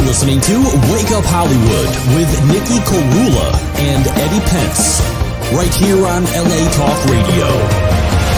listening to Wake Up Hollywood with Nikki Korula and Eddie Pence, right here on LA Talk Radio.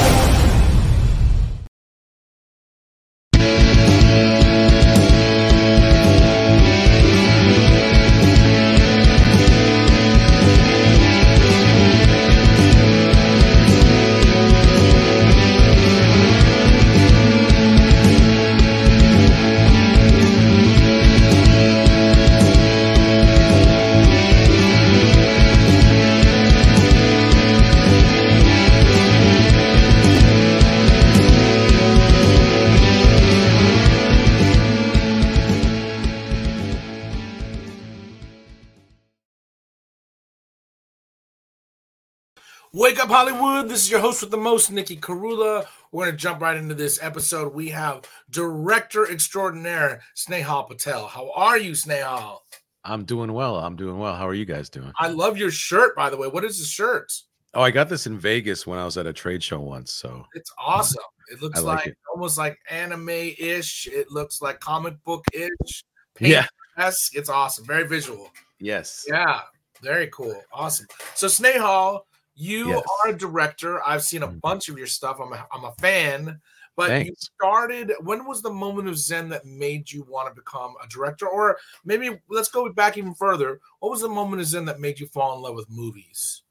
Wake Up Hollywood, this is your host with the most, Nikki Korula. We're going to jump right into this episode. We have director extraordinaire, Snehal Patel. How are you, Snehal? I'm doing well. How are you guys doing? I love your shirt, by the way. What is the shirt? Oh, I got this in Vegas when I was at a trade show once. So it's awesome. It looks like it. Almost like anime-ish. It looks like comic book-ish. Yeah. It's awesome. Very visual. Yes. Yeah. Very cool. Awesome. So, Snehal, you are a director. I've seen a bunch of your stuff. I'm a fan. But Thanks. You started, when was the moment of Zen that made you want to become a director? Or maybe let's go back even further. What was the moment of Zen that made you fall in love with movies?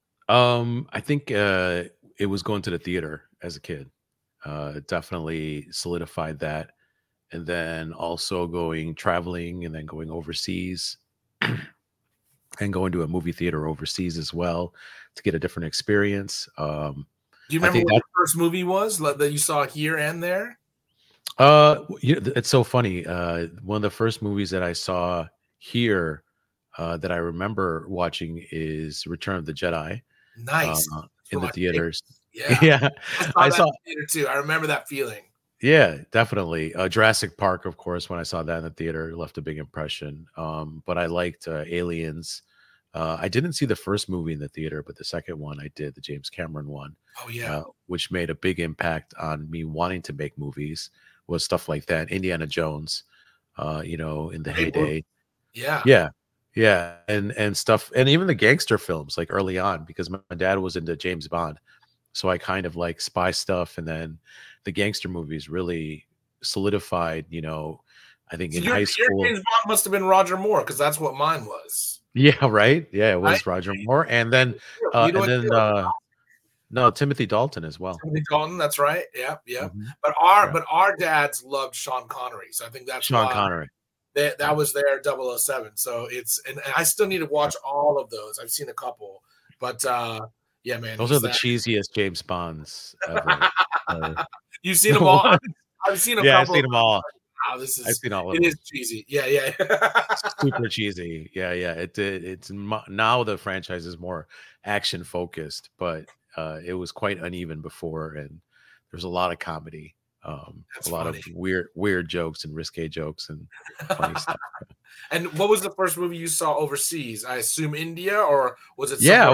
I think it was going to the theater as a kid. Definitely solidified that. And then also traveling and then going overseas and going to a movie theater overseas as well to get a different experience. Do you remember what your first movie was that you saw here and there? It's so funny. One of the first movies that I saw here that I remember watching is Return of the Jedi. Nice. In the theaters. Yeah. I saw that in the theater too. I remember that feeling. Yeah, definitely. Jurassic Park, of course, when I saw that in the theater, left a big impression. But I liked Aliens. I didn't see the first movie in the theater, but the second one I did, the James Cameron one. Oh, yeah. Which made a big impact on me wanting to make movies, was stuff like that. Indiana Jones, in the heyday. Yeah. Yeah. And stuff. And even the gangster films, like early on, because my dad was into James Bond. So I kind of like spy stuff. And then the gangster movies really solidified, I think in high school. Your James Bond must have been Roger Moore, because that's what mine was. Yeah, right. Yeah, it was Roger Moore. And then Timothy Dalton as well. Timothy Dalton, that's right. Yeah. Mm-hmm. But our dads loved Sean Connery. So I think that's Sean Connery. That was their 007. So and I still need to watch all of those. I've seen a couple. But yeah, man. Those are the cheesiest James Bonds ever. You've seen them all? I've seen a couple. Yeah, I've seen them all. Wow, I've seen all of them. It is cheesy. Yeah. Super cheesy. Yeah. It's now the franchise is more action focused, but it was quite uneven before, and there's a lot of comedy, a lot of weird jokes and risque jokes and funny stuff. And what was the first movie you saw overseas? I assume India, or was it? Yeah,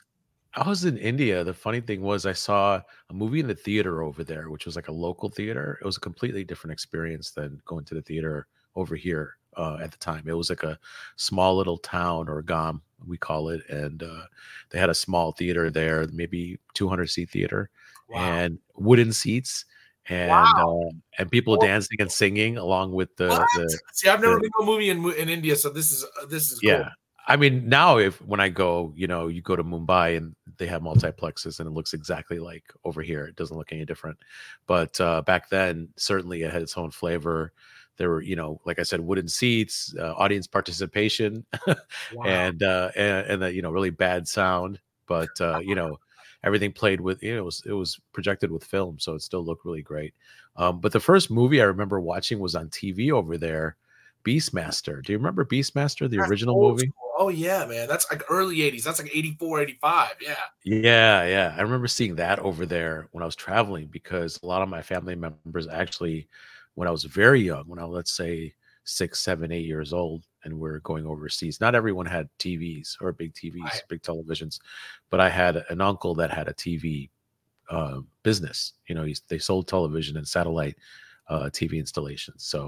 I was in India. The funny thing was I saw a movie in the theater over there, which was like a local theater. It was a completely different experience than going to the theater over here at the time. It was like a small little town, or Gam, we call it. And they had a small theater there, maybe 200-seat theater. Wow. And wooden seats. And and people dancing and singing along with the See, I've never been to a movie in India, so this is yeah. Cool. I mean, now when I go, you go to Mumbai and they have multiplexes and it looks exactly like over here. It doesn't look any different. But back then, certainly it had its own flavor. There were, like I said, wooden seats, audience participation, and the, really bad sound. But, everything played with, it was projected with film. So it still looked really great. But the first movie I remember watching was on TV over there. Beastmaster. Do you remember Beastmaster, the original movie? School. Oh, yeah, man. That's like early 80s. That's like 84, 85. Yeah. Yeah. I remember seeing that over there when I was traveling, because a lot of my family members actually, when I was very young, when I was, let's say, 6, 7, 8 years old, and we're going overseas, not everyone had TVs or big TVs, right. Big televisions. But I had an uncle that had a TV business. They sold television and satellite TV installations. So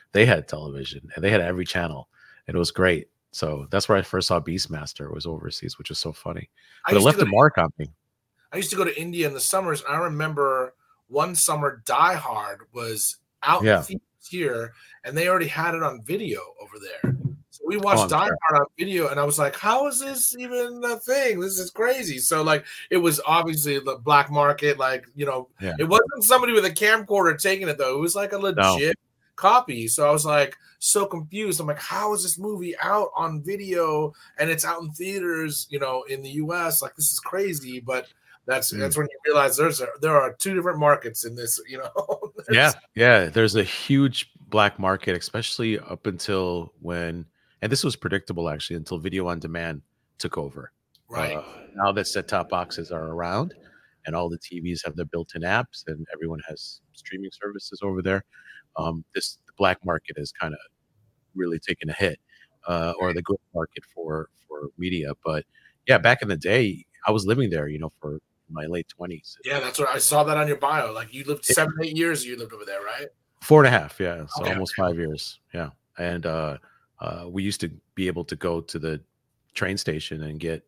they had television and they had every channel, and it was great. So that's where I first saw Beastmaster, was overseas, which was so funny. I But it used to left go a to mark on me. I used to go to India in the summers. I remember one summer Die Hard was out in Yeah. theaters here, and they already had it on video over there. So we Oh, watched I'm Die sure. Hard on video, and I was like, "How is this even a thing? This is crazy." So like, it was obviously the black market. Like, Yeah. it wasn't somebody with a camcorder taking it though. It was like a No. legit copy. So I was like so confused. I'm like, how is this movie out on video and it's out in theaters, in the US? Like, this is crazy. But that's when you realize there are two different markets in this, Yeah. There's a huge black market, especially up until when, and this was predictable actually, until video on demand took over. Right. Now that set-top boxes are around and all the TVs have their built-in apps and everyone has streaming services over there, the black market has kind of really taken a hit, or the growth market for media. But yeah, back in the day, I was living there, for my late 20s. Yeah, that's what I saw that on your bio. Like, you lived 7-8 years. You lived over there, right? 4.5, yeah. So Okay. almost 5 years. Yeah. And we used to be able to go to the train station and get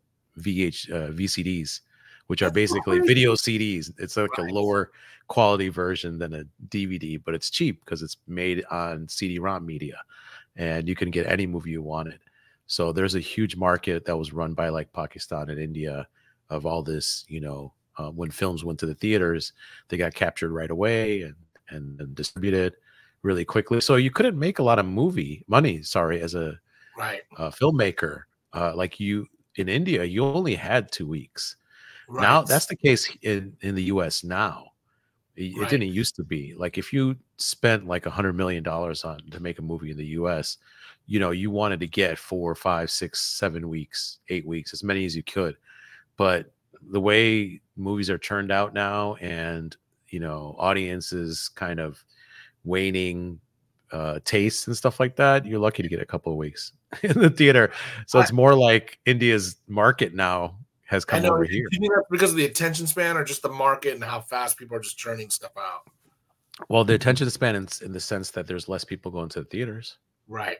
VCDs, which are basically video CDs. It's like a lower quality version than a DVD, but it's cheap because it's made on CD-ROM media, and you can get any movie you wanted. So there's a huge market that was run by like Pakistan and India of all this, when films went to the theaters, they got captured right away and distributed really quickly. So you couldn't make a lot of money, as a filmmaker. Like you in India, you only had 2 weeks. Right. Now that's the case in the US now. It didn't used to be. Like if you spent like $100 million to make a movie in the US, you wanted to get 4, 5, 6, 7 weeks, 8 weeks, as many as you could. But the way movies are churned out now, and audiences kind of waning tastes and stuff like that, you're lucky to get a couple of weeks in the theater. So it's more like India's market now has come over here. Do you think that's because of the attention span, or just the market and how fast people are just churning stuff out? Well, the attention span in the sense that there's less people going to the theaters. Right.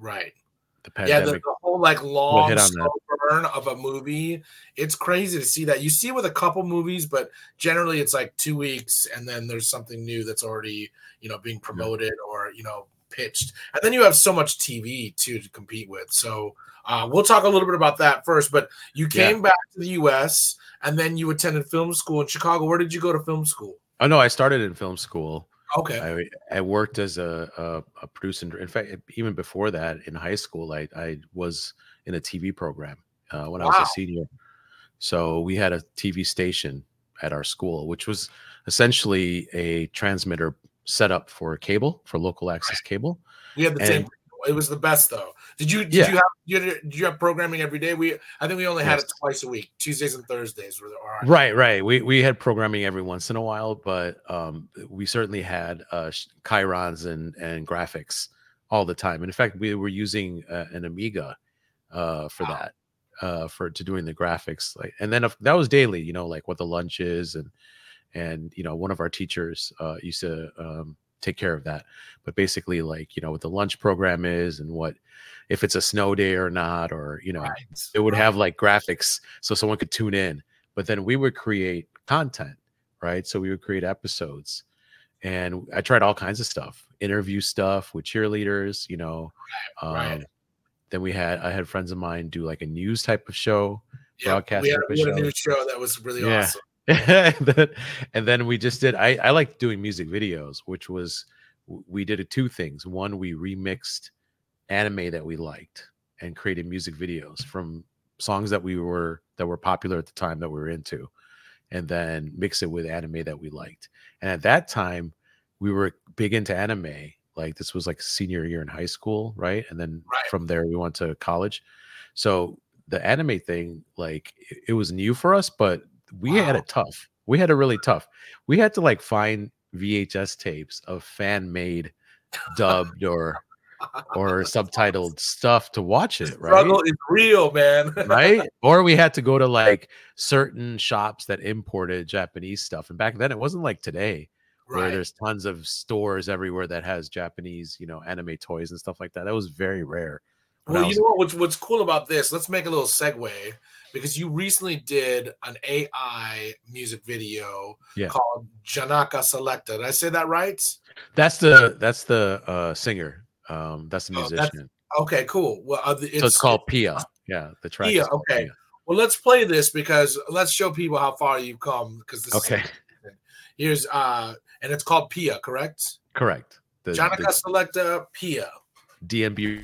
The pandemic, the whole like long slow burn of a movie. It's crazy to see that. You see it with a couple movies, but generally it's like 2 weeks, and then there's something new that's already being promoted or pitched, and then you have so much TV too to compete with. So we'll talk a little bit about that first. But you came back to the U.S. and then you attended film school in Chicago. Where did you go to film school? Oh no, I started in film school. Okay. I worked as a producer. In fact, even before that, in high school, I was in a TV program when I was a senior. So we had a TV station at our school, which was essentially a transmitter set up for cable, for local access cable. We had the same. It was the best though. Did you have programming every day? I think we only had it twice a week, Tuesdays and Thursdays. Right. We had programming every once in a while, but we certainly had chyrons and graphics all the time. And in fact, we were using an Amiga for that, to doing the graphics. And then that was daily, like what the lunch is, and one of our teachers used to take care of that. But basically, what the lunch program is, and what if it's a snow day or not, or it would have like graphics so someone could tune in. But then we would create content, right? So we would create episodes, and I tried all kinds of stuff, interview stuff with cheerleaders, Then I had friends of mine do like a news type of show, broadcast. We had a news show that was really awesome. And then we just did, I liked doing music videos, which was, we did 2 things. One, we remixed anime that we liked and created music videos from songs that were popular at the time that we were into, and then mix it with anime that we liked. And at that time, we were big into anime. Like this was like senior year in high school, right? And then from there we went to college. So the anime thing, like it was new for us, but we had it tough. We had it really tough. We had to like find VHS tapes of fan-made, dubbed or subtitled stuff to watch it, right? Struggle is real, man. Right? Or we had to go to like certain shops that imported Japanese stuff. And back then it wasn't like today where there's tons of stores everywhere that has Japanese, anime toys and stuff like that. That was very rare. Well, you know what's cool about this? Let's make a little segue, because you recently did an AI music video called Janaka Selecta. Did I say that right? That's the singer. That's the musician. Okay, cool. Well, so it's called Pia. Yeah, the track. Pia. Okay. Pia. Well, let's play this, because let's show people how far you've come. Because this is here's and it's called Pia, correct? Correct. Janaka Selecta Pia. DMB.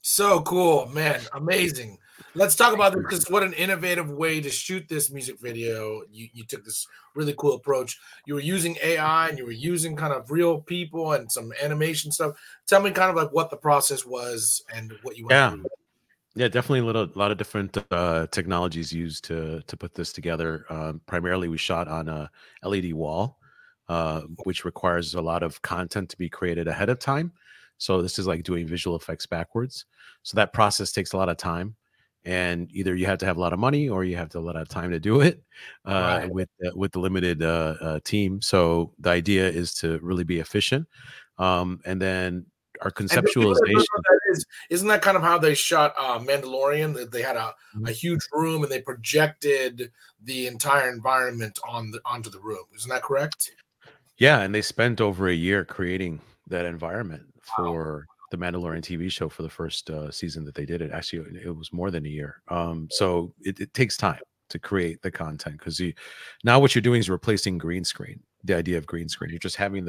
So cool, man. Amazing. Let's talk about this because what an innovative way to shoot this music video. You took this really cool approach. You were using AI and you were using kind of real people and some animation stuff. Tell me kind of like what the process was and what you went Yeah. through. Yeah, definitely a lot of different technologies used to put this together. Primarily, we shot on a LED wall, which requires a lot of content to be created ahead of time. So this is like doing visual effects backwards. So that process takes a lot of time, and either you have to have a lot of money or you have to have a lot of time to do it Right. with the limited team. So the idea is to really be efficient, and then our And for people that don't know conceptualization. what that is, isn't that kind of how they shot Mandalorian? That they had a huge room and they projected the entire environment onto the room. Isn't that correct? Yeah, and they spent over a year creating that environment Wow. for the Mandalorian TV show for the first season that they did it. Actually, it was more than a year. So it takes time to create the content because you now what you're doing is replacing green screen. The idea of green screen, you're just having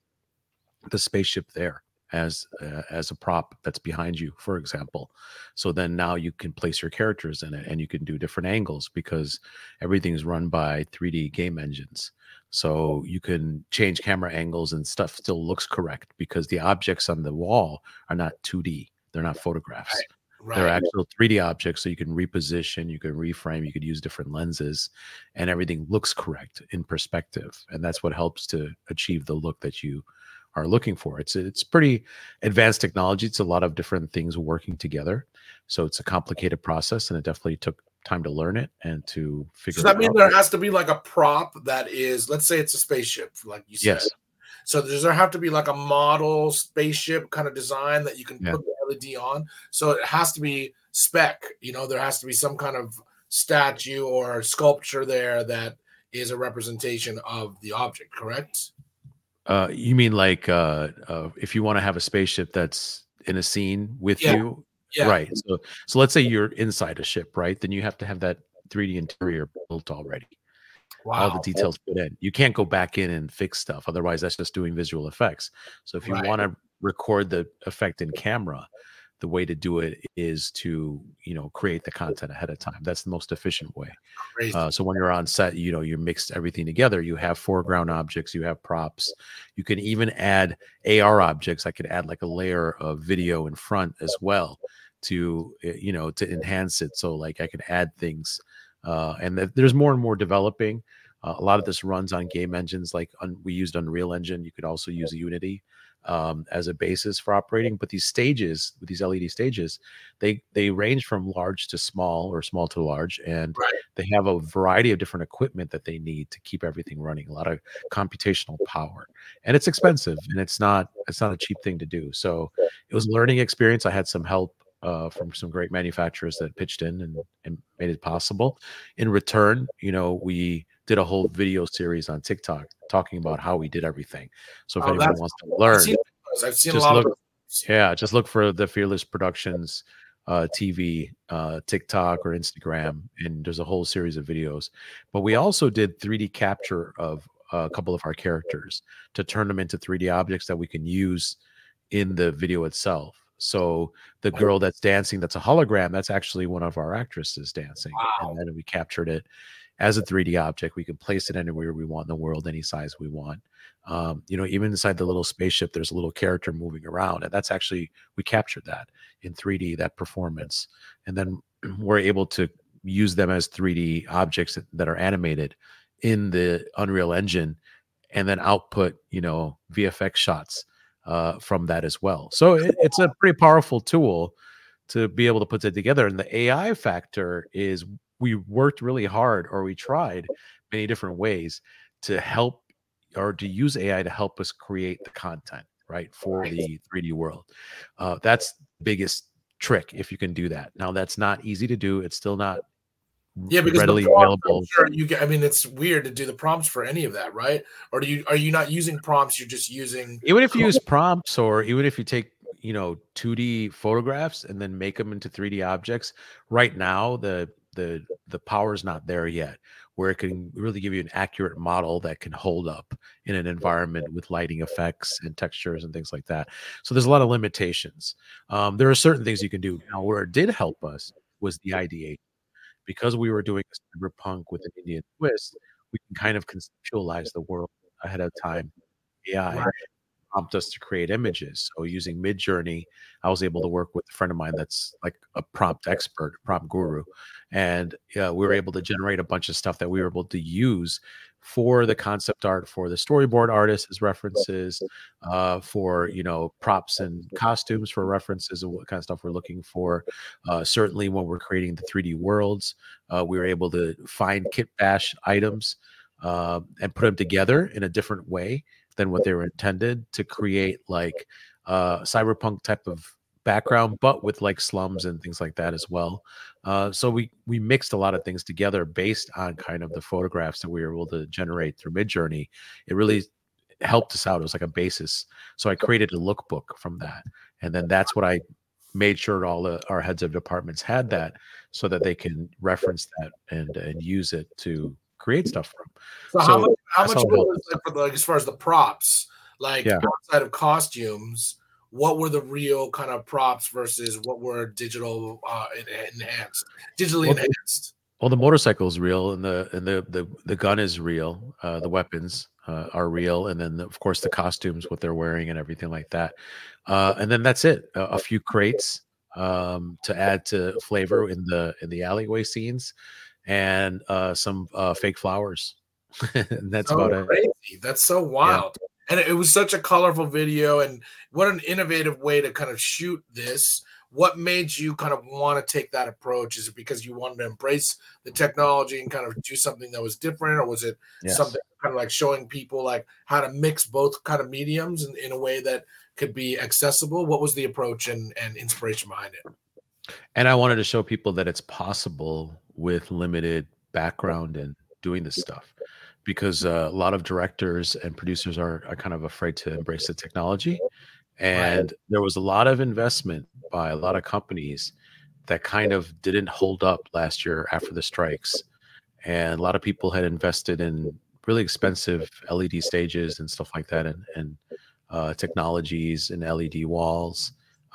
the spaceship there as a prop that's behind you, for example. So then now you can place your characters in it and you can do different angles because everything's run by 3D game engines. So you can change camera angles and stuff still looks correct because the objects on the wall are not 2D. They're not photographs. They're Right. actual 3D objects. So you can reposition, you can reframe, you could use different lenses, and everything looks correct in perspective. And that's what helps to achieve the look that you are looking for. It's pretty advanced technology. It's a lot of different things working together. So it's a complicated process, and it definitely took time to learn it and to So figure that it means out. there has to be like a prop that is, let's say it's a spaceship, like you said. Yes. So does there have to be like a model spaceship kind of design that you can Yeah. put the LED on? So it has to be spec, there has to be some kind of statue or sculpture there that is a representation of the object, correct? You mean like if you want to have a spaceship that's in a scene with Yeah, you, yeah. right? So let's say you're inside a ship, right? Then you have to have that 3D interior built already. All the Wow. details put in. You can't go back in and fix stuff. Otherwise, that's just doing visual effects. So if you Right. want to record the effect in camera, the way to do it is to, create the content ahead of time. That's the most efficient way. Crazy. So when you're on set, you mix everything together. You have foreground objects, you have props. You can even add AR objects. I could add like a layer of video in front as well to, to enhance it. So like I could add things, and there's more and more developing. A lot of this runs on game engines, like we used Unreal Engine. You could also use Unity as a basis for operating. But these stages, with these LED stages, they range from large to small or small to large, and Right. they have a variety of different equipment that they need to keep everything running. A lot of computational power, and it's expensive, and it's not a cheap thing to do. So it was a learning experience. I had some help from some great manufacturers that pitched in and made it possible. In return, we did a whole video series on TikTok talking about how we did everything. So if Oh, anyone that's wants to cool. learn, I've seen a just lot of look, those. yeah, just look for the Fearless Productions TV, TikTok or Instagram, and there's a whole series of videos. But we also did 3D capture of a couple of our characters to turn them into 3D objects that we can use in the video itself. So the girl that's dancing, that's a hologram, that's actually one of our actresses dancing. Wow. And then we captured it as a 3D object. We can place it anywhere we want in the world, any size we want. Even inside the little spaceship, there's a little character moving around, and that's actually, we captured that in 3D, that performance. And then we're able to use them as 3D objects that are animated in the Unreal Engine, and then output, VFX shots from that as well. So it's a pretty powerful tool to be able to put that together. And the AI factor is we worked really hard, or we tried many different ways to help or to use AI to help us create the content, right, for the 3D world. That's the biggest trick if you can do that. Now, that's not easy to do. It's still not Because the readily prompts, available. I'm sure you get. I mean, it's weird to do the prompts for any of that, right? Or are you not using prompts? You're just using Even if you use prompts, or even if you take 2D photographs and then make them into 3D objects. Right now, the the power's not there yet, where it can really give you an accurate model that can hold up in an environment with lighting effects and textures and things like that. So there's a lot of limitations. There are certain things you can do. Now, where it did help us was the ideation. Because we were doing a cyberpunk with an Indian twist, we can kind of conceptualize the world ahead of time. AI prompt us to create images. So using Midjourney, I was able to work with a friend of mine that's like a prompt expert, prompt guru, and we were able to generate a bunch of stuff that we were able to use for the concept art, for the storyboard artists as references, for props and costumes for references of what kind of stuff we're looking for. Certainly, when we're creating the 3D worlds, we were able to find kit bash items and put them together in a different way than what they were intended to create, like cyberpunk type of background, but with like slums and things like that as well. So we mixed a lot of things together based on kind of the photographs that we were able to generate through Midjourney. It really helped us out. It was like a basis. So I created a lookbook from that, and then that's what I made sure all our heads of departments had that, so that they can reference that and use it to create stuff from. So how much was it for like, as far as the props, like outside of costumes, what were the real kind of props versus what were digitally enhanced? Well, the motorcycle is real, and the gun is real. The weapons are real, and then of course the costumes, what they're wearing, and everything like that. And then that's it. A few crates to add to flavor in the alleyway scenes, and some fake flowers. And that's about it. That's so wild. Yeah. And it was such a colorful video, and what an innovative way to kind of shoot this. What made you kind of want to take that approach? Is it because you wanted to embrace the technology and kind of do something that was different, or was it something kind of like showing people like how to mix both kind of mediums in a way that could be accessible? What was the approach and inspiration behind it? And I wanted to show people that it's possible with limited background and doing this stuff, because a lot of directors and producers are kind of afraid to embrace the technology. And there was a lot of investment by a lot of companies that kind of didn't hold up last year after the strikes. And a lot of people had invested in really expensive LED stages and stuff like that, and technologies and LED walls,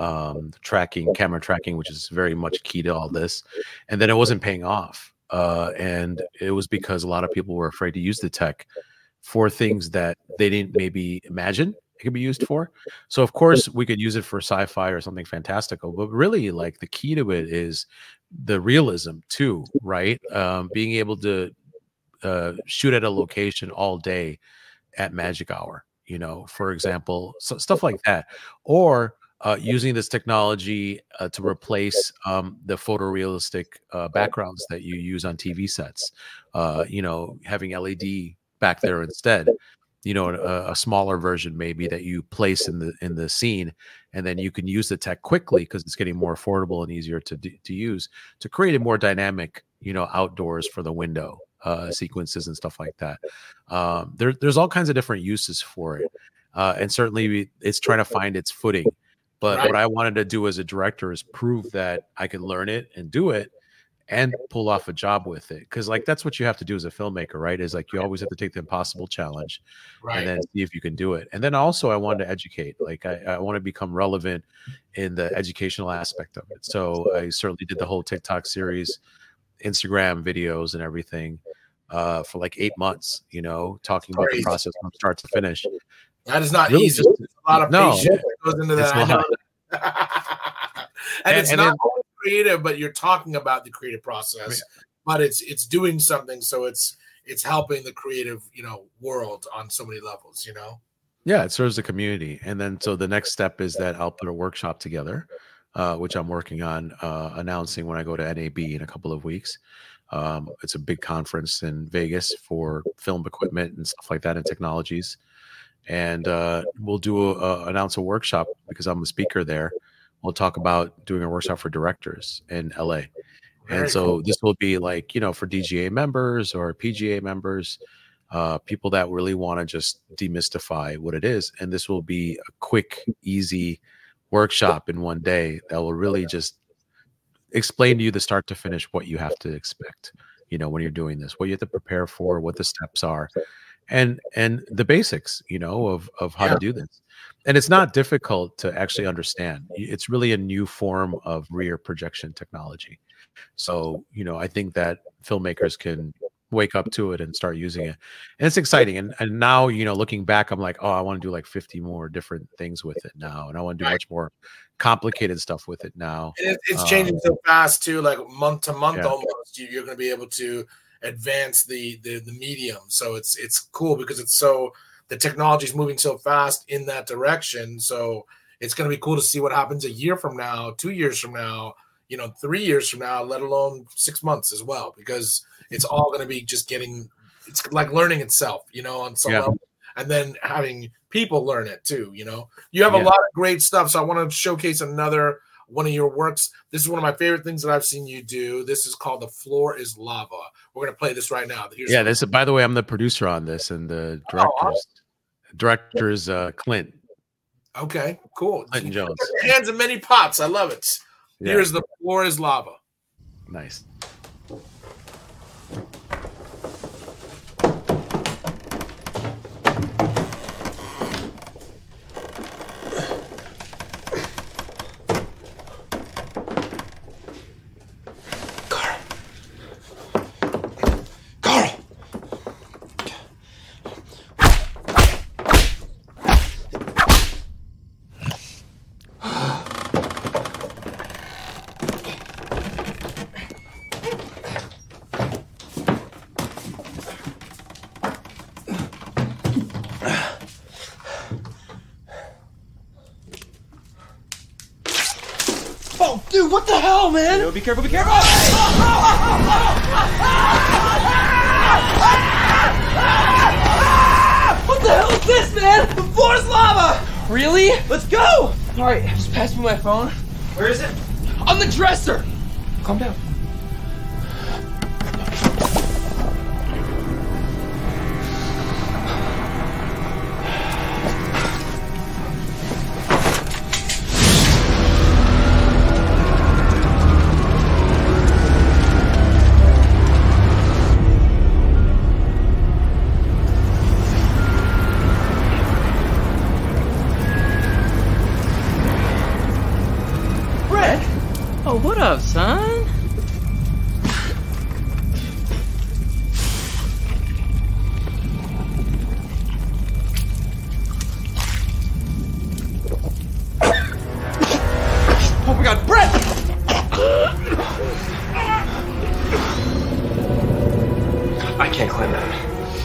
camera tracking, which is very much key to all this. And then it wasn't paying off. And it was because a lot of people were afraid to use the tech for things that they didn't maybe imagine it could be used for. So of course we could use it for sci-fi or something fantastical, but really like the key to it is the realism too, right? Being able to shoot at a location all day at magic hour, for example, stuff like that, or using this technology to replace the photorealistic backgrounds that you use on TV sets, having LED back there instead, a smaller version maybe that you place in the scene, and then you can use the tech quickly because it's getting more affordable and easier to use to create a more dynamic, outdoors for the window sequences and stuff like that. There's all kinds of different uses for it, and certainly it's trying to find its footing. But what I wanted to do as a director is prove that I could learn it and do it and pull off a job with it. Because like that's what you have to do as a filmmaker, right? Is like you always have to take the impossible challenge and then see if you can do it. And then also I wanted to educate. Like I want to become relevant in the educational aspect of it. So I certainly did the whole TikTok series, Instagram videos and everything for like 8 months, talking about the process from start to finish. That is not easy. There's a lot of patience that goes into that. And it's not only creative, but you're talking about the creative process, but it's doing something. So it's helping the creative, world on so many levels, Yeah, it serves the community. And then so the next step is that I'll put a workshop together, which I'm working on announcing when I go to NAB in a couple of weeks. It's a big conference in Vegas for film equipment and stuff like that and technologies. And we'll announce a workshop because I'm a speaker there. We'll talk about doing a workshop for directors in LA. And so this will be like, for DGA members or PGA members, people that really want to just demystify what it is. And this will be a quick, easy workshop in one day that will really just explain to you the start to finish what you have to expect, when you're doing this, what you have to prepare for, what the steps are, and the basics, of how to do this. And it's not difficult to actually understand. It's really a new form of rear projection technology. So, I think that filmmakers can wake up to it and start using it. And it's exciting. And now, looking back, I'm like, oh, I want to do like 50 more different things with it now. And I want to do much more complicated stuff with it now. And it's changing so fast too, like month to month almost. You're going to be able to advance the medium. So it's cool because the technology is moving so fast in that direction. So it's going to be cool to see what happens a year from now, 2 years from now, 3 years from now, let alone 6 months as well, because it's all going to be just it's like learning itself, on some level, and then having people learn it too. You have a lot of great stuff. So I want to showcase another one of your works. This is one of my favorite things that I've seen you do. This is called The Floor is Lava. We're going to play this right now. By the way, I'm the producer on this, and the director's Clint. Okay, cool. Clinton Jones. Hands in many pots. I love it. Yeah. Here's The Floor is Lava. Nice. Dude, what the hell, man? Yo, be careful, be careful! What the hell is this, man? The floor's lava! Really? Let's go! Alright, just pass me my phone. Where is it? On the dresser! Calm down. What up, son? Oh my god, Brett! I can't climb that.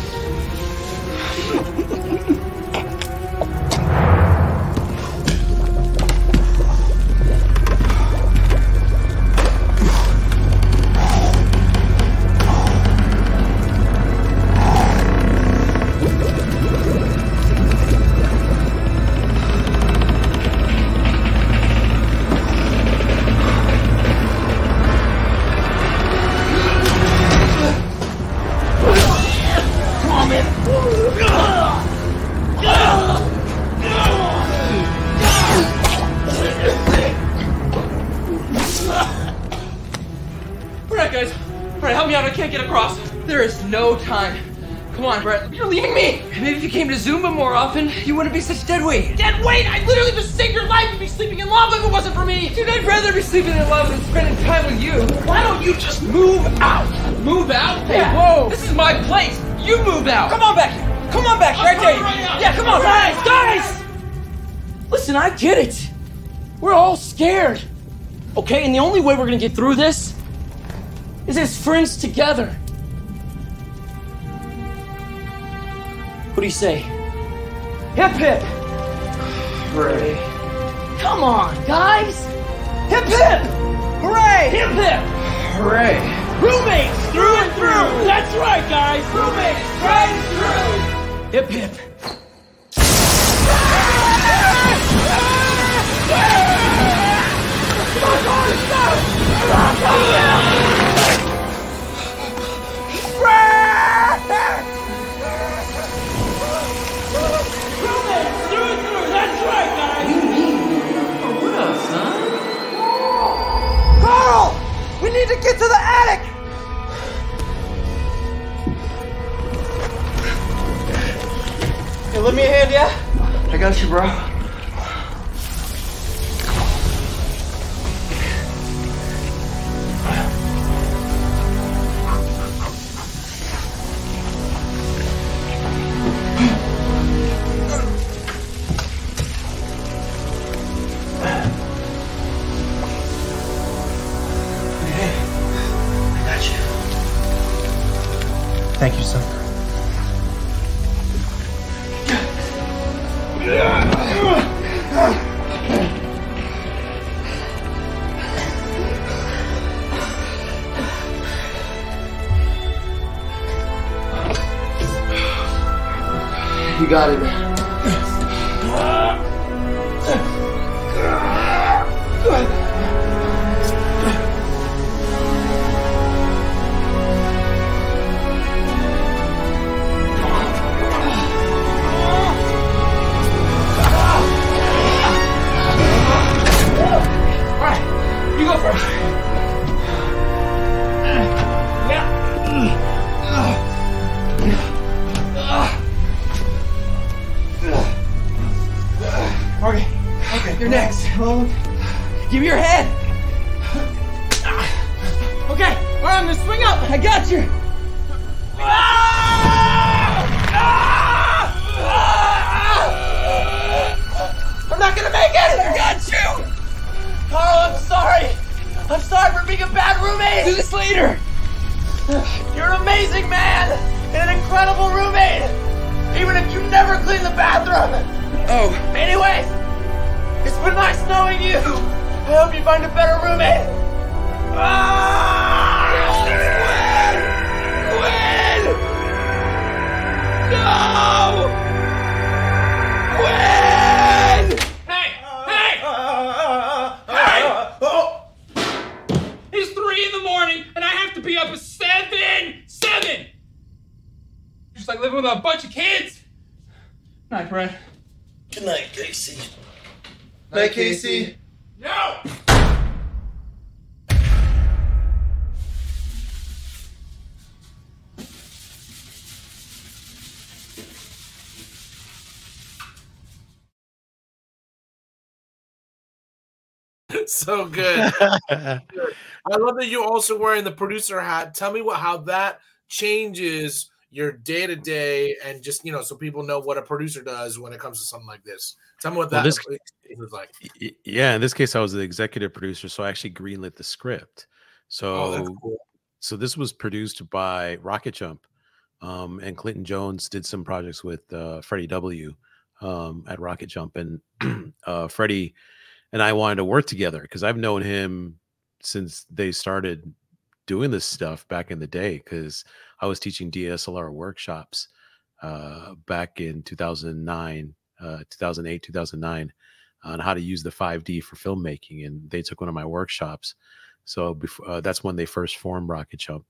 No time. Come on, Brett. You're leaving me. Maybe if you came to Zumba more often, you wouldn't be such dead weight. Dead weight? I'd literally just save your life and be sleeping in lava if it wasn't for me. Dude, I'd rather be sleeping in lava than spending time with you. Why don't you just move out? Move out? Hey, whoa. This is my place. You move out. Come on back here. Come on back. Right there. Yeah, come on. Guys! Listen, I get it. We're all scared. Okay, and the only way we're gonna get through this is as friends together. What do you say? Hip hip! Hooray. Come on, guys! Hip hip! Hooray! Hip hip! Hooray! Roommates through and through! That's right, guys! Roommates right through! Hip hip! Carl! to get to the attic! Hey, lend me a hand, yeah? I got you, bro. Thank you, son. You got it, man. You go first. Okay, you're next. Give me your head. Okay, all right, I'm gonna swing up. I got you. I'm not gonna make it. I got you. Carl, I'm sorry. I'm sorry for being a bad roommate. Do this later. You're an amazing man and an incredible roommate, even if you never clean the bathroom. Oh. Anyways, it's been nice knowing you. I hope you find a better roommate. Gwen! No! Gwen! Hey! It's 3 in the morning, and I have to be up at 7! 7! Just like living with a bunch of kids. Night, Brett. Good night, Casey. Night, Casey. No! So good. I love that you're also wearing the producer hat. Tell me how that changes your day to day, and just so people know what a producer does when it comes to something like this. Tell me what that was like. Yeah, in this case, I was the executive producer, so I actually greenlit the script. So, that's cool. So this was produced by Rocket Jump, and Clinton Jones did some projects with Freddie W. At Rocket Jump, and Freddie and I wanted to work together because I've known him since they started doing this stuff back in the day, because I was teaching DSLR workshops back in 2009, 2008, 2009 on how to use the 5D for filmmaking, and they took one of my workshops. So before, that's when they first formed Rocket Jump.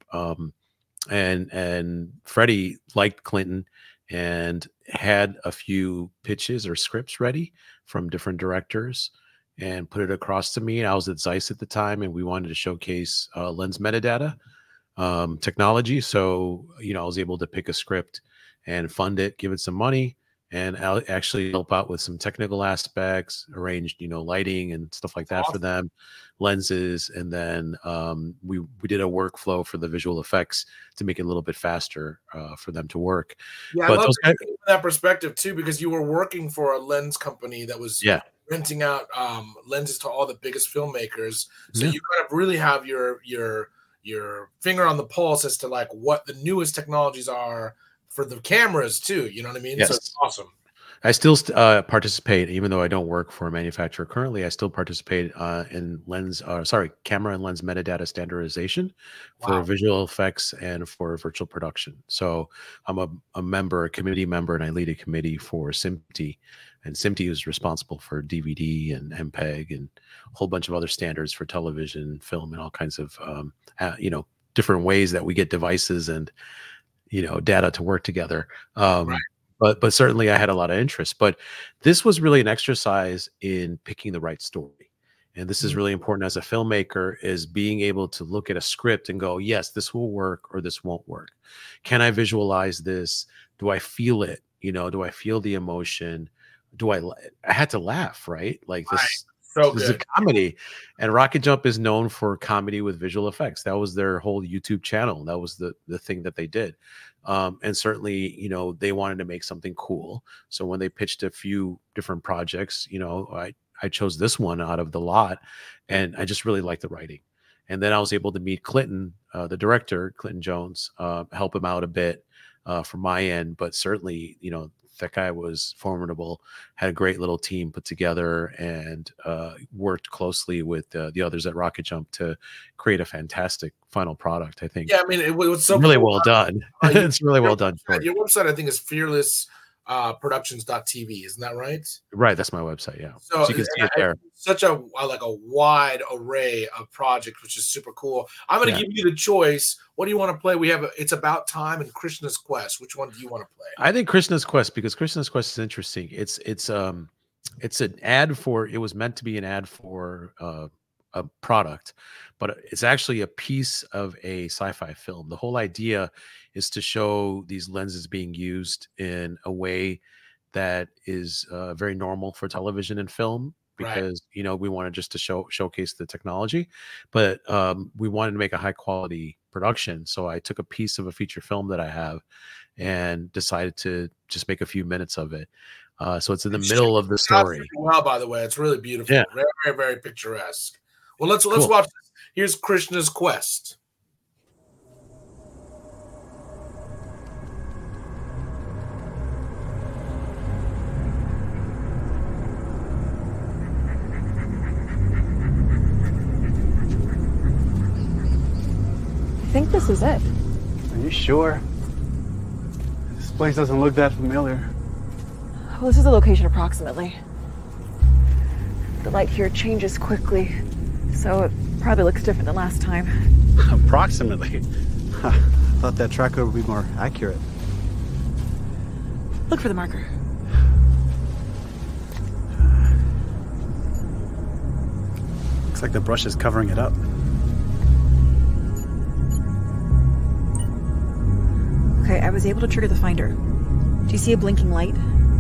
And Freddie liked Clinton and had a few pitches or scripts ready from different directors and put it across to me. I was at Zeiss at the time, and we wanted to showcase lens metadata technology. So, I was able to pick a script and fund it, give it some money, and actually help out with some technical aspects, arranged, lighting and stuff like that for them, lenses. And then we did a workflow for the visual effects to make it a little bit faster for them to work. Yeah, but I love that perspective too, because you were working for a lens company that was renting out lenses to all the biggest filmmakers. So you kind of really have your finger on the pulse as to like what the newest technologies are for the cameras too. You know what I mean? Yes. So it's awesome. I still participate, even though I don't work for a manufacturer currently. I still participate in camera and lens metadata standardization for visual effects and for virtual production. So I'm a committee member, and I lead a committee for SMPTE. And SMPTE is responsible for DVD and MPEG and a whole bunch of other standards for television, film, and all kinds of different ways that we get devices and data to work together. But certainly I had a lot of interest. But this was really an exercise in picking the right story. and this is really important as a filmmaker, is being able to look at a script and go, yes, this will work or this won't work. Can I visualize this? Do I feel it? Do I feel the emotion? I had to laugh, right? Like this. So this is a comedy, and Rocket Jump is known for comedy with visual effects. That was their whole YouTube channel. That was the thing that they did. And certainly, they wanted to make something cool. So when they pitched a few different projects, I chose this one out of the lot, and I just really liked the writing. And then I was able to meet Clinton, the director, Clinton Jones, help him out a bit from my end. But certainly, that guy was formidable, had a great little team put together, and worked closely with the others at Rocket Jump to create a fantastic final product, I think. Yeah, I mean, it was so really cool. well done. It's really well done. Your website, I think, is fearlessproductions.tv. Isn't that right? Right. That's my website. Yeah. So you can see it there. Such a wide array of projects, which is super cool. I'm going to give you the choice. What do you want to play? We have It's About Time and Krishna's Quest. Which one do you want to play? I think Krishna's Quest, because Krishna's Quest is interesting. It's an ad for. It was meant to be an ad for a product, but it's actually a piece of a sci-fi film. The whole idea is to show these lenses being used in a way that is very normal for television and film, because we wanted just to showcase the technology, but we wanted to make a high quality production. So I took a piece of a feature film that I have and decided to just make a few minutes of it. So it's in the middle of the story. Well, by the way, it's really beautiful. Yeah. Very, very, very picturesque. Well, let's watch this. Here's Krishna's Quest. I think this is it. Are you sure? This place doesn't look that familiar. Well, this is the location approximately. The light here changes quickly, so it probably looks different than last time. Approximately? I thought that tracker would be more accurate. Look for the marker. Looks like the brush is covering it up. Okay, I was able to trigger the finder. Do you see a blinking light?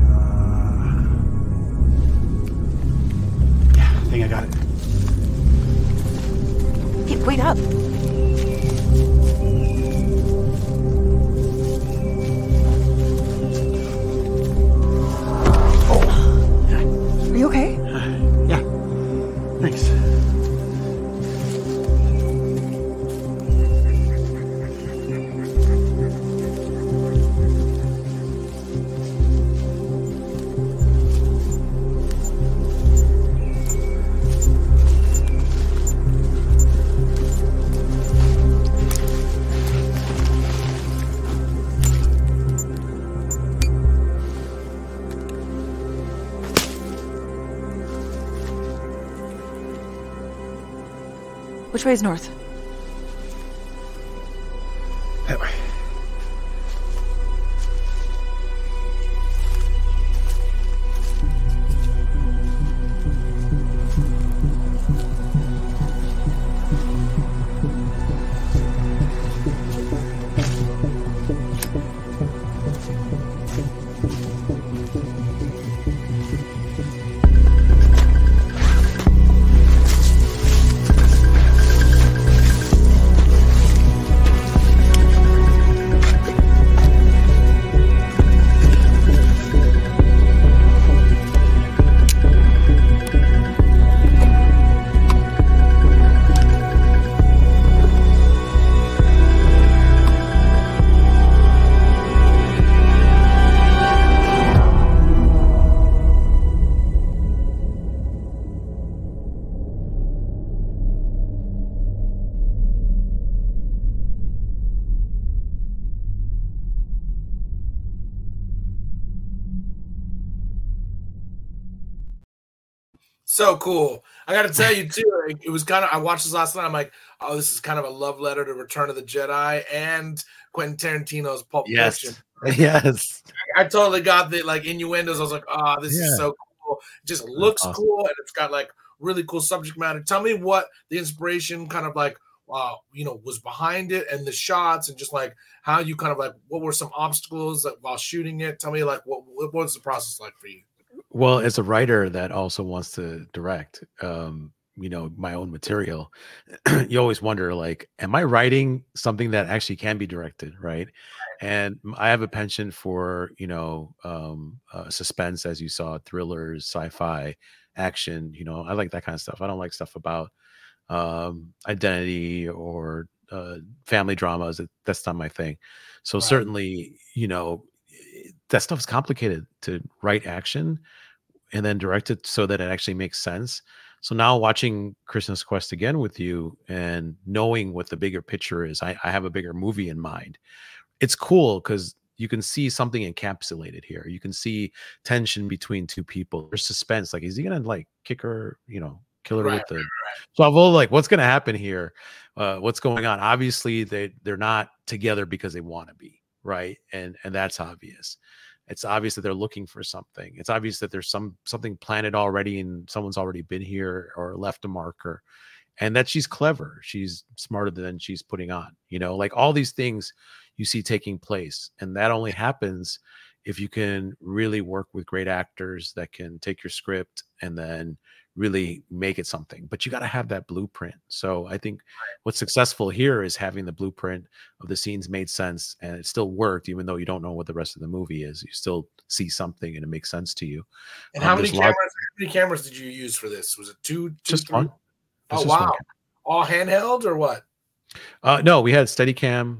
Yeah, I think I got it. Hey, wait up! Are you okay? Yeah, thanks. Which way is north? That way. So cool. I got to tell you, too, it was kind of, I watched this last night. I'm like, oh, this is kind of a love letter to Return of the Jedi and Quentin Tarantino's Pulp Fiction. Yes. I totally got the innuendos. I was like, oh, this is so cool. It just looks awesome. Cool. And it's got really cool subject matter. Tell me what the inspiration kind of like, was behind it, and the shots, and just like how you kind of like, what were some obstacles like, while shooting it? Tell me like what was the process like for you? Well, as a writer that also wants to direct, my own material, you always wonder, like, am I writing something that actually can be directed, right? And I have a penchant for, suspense, as you saw, thrillers, sci-fi, action. I like that kind of stuff. I don't like stuff about identity or family dramas. That's not my thing. So certainly, that stuff's complicated to write action and then direct it so that it actually makes sense. So now watching Christmas Quest again with you and knowing what the bigger picture is, I have a bigger movie in mind. It's cool because you can see something encapsulated here. You can see tension between two people. There's suspense. Like, is he gonna like kick her, kill her with the so I'm like, what's gonna happen here? What's going on? Obviously, they're not together because they want to be, right? And that's obvious. It's obvious that they're looking for something. It's obvious that there's something planted already and someone's already been here or left a marker, and that she's clever. She's smarter than she's putting on, like all these things you see taking place. And that only happens if you can really work with great actors that can take your script and then really make it something. But you got to have that blueprint. So I think what's successful here is having the blueprint of the scenes made sense, and it still worked, even though you don't know what the rest of the movie is. You still see something and it makes sense to you. And how many cameras did you use for this? Was it two just three? one. Oh, wow. All handheld or what? No, we had Steadicam.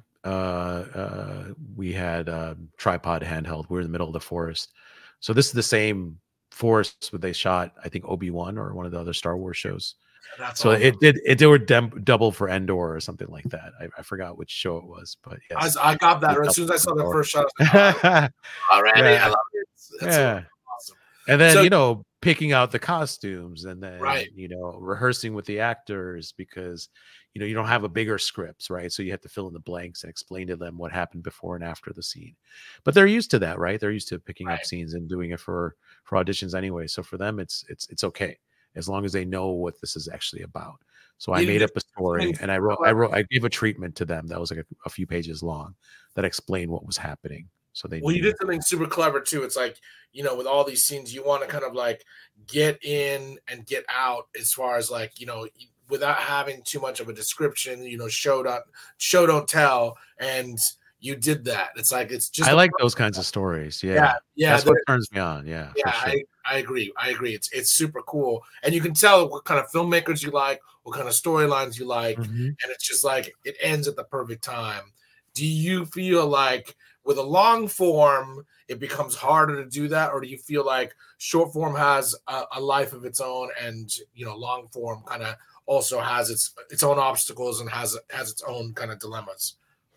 We had tripod handheld. We were in the middle of the forest. So this is the same forest where they shot, I think, Obi-Wan or one of the other Star Wars shows. So awesome. It were double for Endor or something like that. I forgot which show it was, but yes. I got that as soon as I saw the first shot. Already, I love it. That's awesome. And then, picking out the costumes and then, rehearsing with the actors because, you don't have a bigger scripts, right? So you have to fill in the blanks and explain to them what happened before and after the scene. But they're used to that, right? They're used to picking up scenes and doing it for auditions anyway. So for them, it's okay as long as they know what this is actually about. So I made up a story and I gave a treatment to them that was like a few pages long that explained what was happening. So you did something super clever too. It's like, with all these scenes, you want to kind of like get in and get out as far as like, without having too much of a description, show don't tell. And you did that. It's like, it's just, I like those kinds of stories. Yeah. That's what turns me on. Yeah. Sure. I agree. It's super cool. And you can tell what kind of filmmakers you like, what kind of storylines you like. Mm-hmm. And it's just like, it ends at the perfect time. Do you feel like with a long form, it becomes harder to do that? Or do you feel like short form has a life of its own and, long form kind of also has its own obstacles and has its own kind of dilemmas?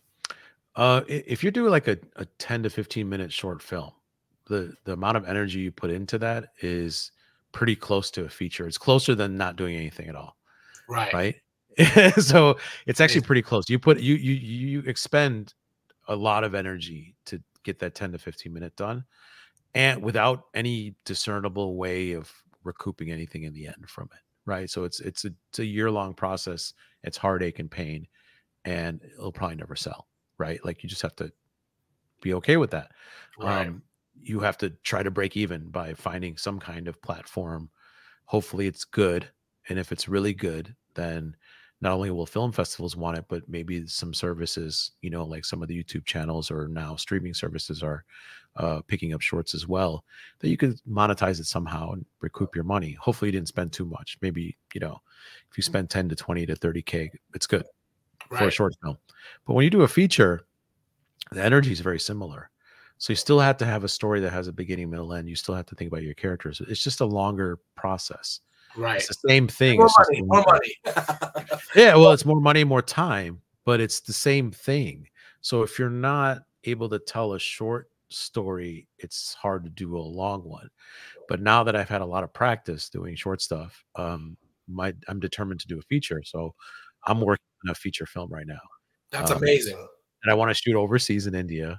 If you're doing like a 10 to 15 minute short film, the amount of energy you put into that is pretty close to a feature. It's closer than not doing anything at all. Right. So it's actually pretty close. You expend a lot of energy to get that 10 to 15 minute done, and without any discernible way of recouping anything in the end from it. Right. So it's a year-long process. It's heartache and pain, and it'll probably never sell. Right. Like, you just have to be okay with that. Right. You have to try to break even by finding some kind of platform. Hopefully it's good. And if it's really good, then not only will film festivals want it, but maybe some services, like some of the YouTube channels or now streaming services are picking up shorts as well, that you could monetize it somehow and recoup your money. Hopefully you didn't spend too much. Maybe, if you spend 10 to 20 to 30K, it's good for a short film. But when you do a feature, the energy is very similar. So you still have to have a story that has a beginning, middle, end. You still have to think about your characters. It's just a longer process. Right. It's the same thing. More money. Yeah, well, it's more money, more time, but it's the same thing. So if you're not able to tell a short story, it's hard to do a long one. But now that I've had a lot of practice doing short stuff, I'm determined to do a feature. So I'm working on a feature film right now. That's amazing. And I want to shoot overseas in India.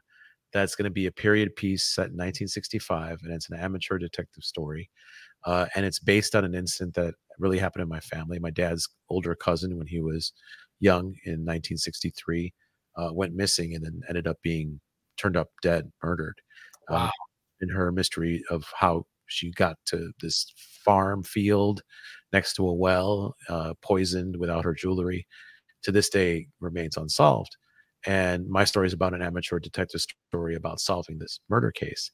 that's going to be a period piece set in 1965, and it's an amateur detective story. And it's based on an incident that really happened in my family. My dad's older cousin, when he was young in 1963, went missing and then ended up being turned up dead, murdered. Wow. In her mystery of how she got to this farm field next to a well, poisoned without her jewelry, to this day remains unsolved. And my story is about an amateur detective story about solving this murder case.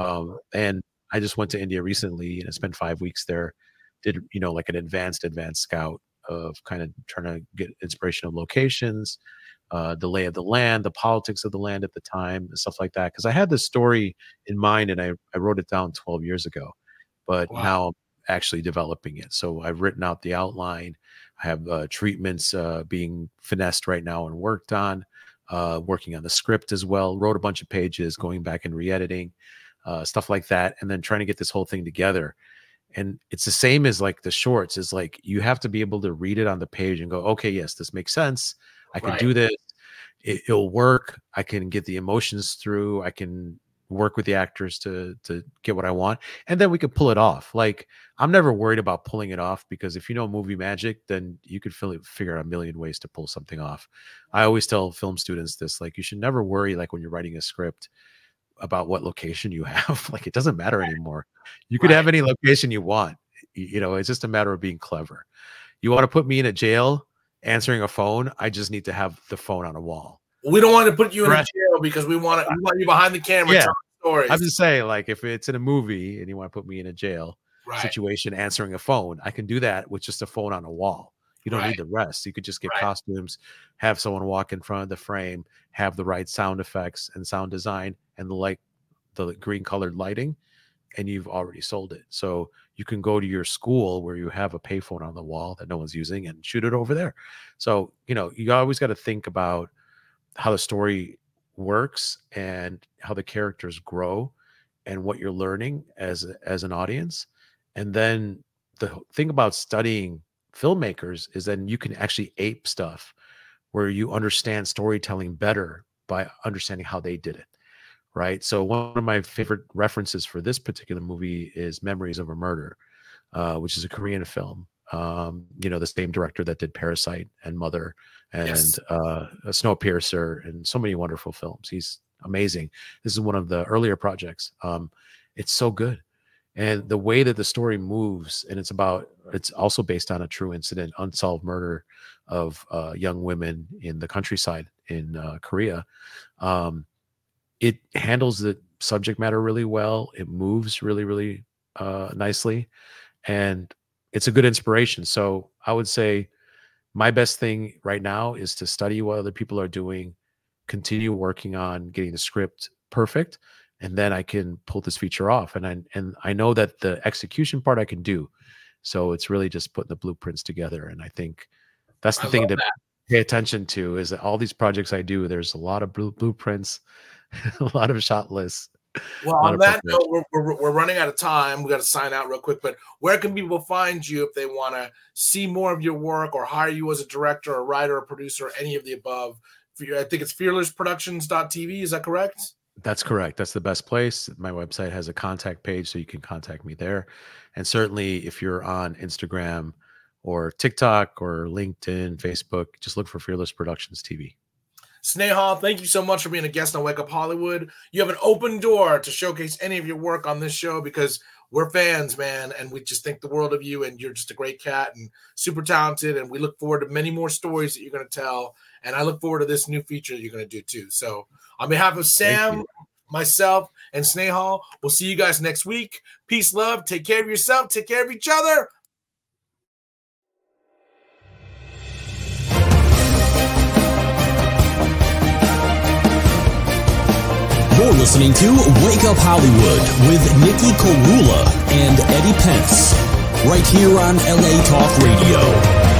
And I just went to India recently and I spent 5 weeks there, did, like an advanced scout of kind of trying to get inspiration of locations, the lay of the land, the politics of the land at the time, and stuff like that. Because I had this story in mind and I wrote it down 12 years ago, but now I'm actually developing it. So I've written out the outline. I have treatments being finessed right now and worked on, working on the script as well, wrote a bunch of pages, going back and re-editing, stuff like that, and then trying to get this whole thing together. And it's the same as like the shorts, is like you have to be able to read it on the page and go, okay, yes, this makes sense. I can do this. It'll work. I can get the emotions through. I can work with the actors to get what I want. And then we could pull it off. Like, I'm never worried about pulling it off, because if you know movie magic, then you could figure out a million ways to pull something off. I always tell film students this, like, you should never worry, like when you're writing a script, about what location you have. Like, it doesn't matter anymore. You could have any location you want. It's just a matter of being clever. You want to put me in a jail answering a phone, I just need to have the phone on a wall. We don't want to put you in a jail because we want you behind the camera telling stories. I'm just saying, like, if it's in a movie and you want to put me in a jail situation answering a phone, I can do that with just a phone on a wall. You don't need the rest. You could just get costumes, have someone walk in front of the frame, have the right sound effects and sound design and the green colored lighting, and you've already sold it. So you can go to your school where you have a payphone on the wall that no one's using and shoot it over there. So, you always got to think about how the story works and how the characters grow and what you're learning as an audience. And then the thing about studying filmmakers is then you can actually ape stuff where you understand storytelling better by understanding how they did it, right? So one of my favorite references for this particular movie is Memories of a Murder, which is a Korean film. The same director that did Parasite and Mother and Snowpiercer and so many wonderful films. He's amazing. This is one of the earlier projects. It's so good. And the way that the story moves, and it's also based on a true incident, unsolved murder of young women in the countryside in Korea. It handles the subject matter really well. It moves really, really nicely. And it's a good inspiration. So I would say my best thing right now is to study what other people are doing, continue working on getting the script perfect, and then I can pull this feature off. And I know that the execution part I can do. So it's really just putting the blueprints together. And I think that's the thing to pay attention to, is that all these projects I do, there's a lot of blueprints, a lot of shot lists. Well, on that note, we're running out of time. We got to sign out real quick. But where can people find you if they want to see more of your work or hire you as a director, a writer, a producer, any of the above? I think it's fearlessproductions.tv. Is that correct? That's correct. That's the best place. My website has a contact page, so you can contact me there. And certainly if you're on Instagram or TikTok or LinkedIn, Facebook, just look for Fearless Productions TV. Snehal, thank you so much for being a guest on Wake Up Hollywood. You have an open door to showcase any of your work on this show because we're fans, man, and we just think the world of you, and you're just a great cat and super talented, and we look forward to many more stories that you're going to tell, and I look forward to this new feature that you're going to do too. So on behalf of Sam, myself, and Snehal, we'll see you guys next week. Peace, love, take care of yourself, take care of each other. You're listening to Wake Up Hollywood with Nikki Korula and Eddie Pence, right here on LA Talk Radio.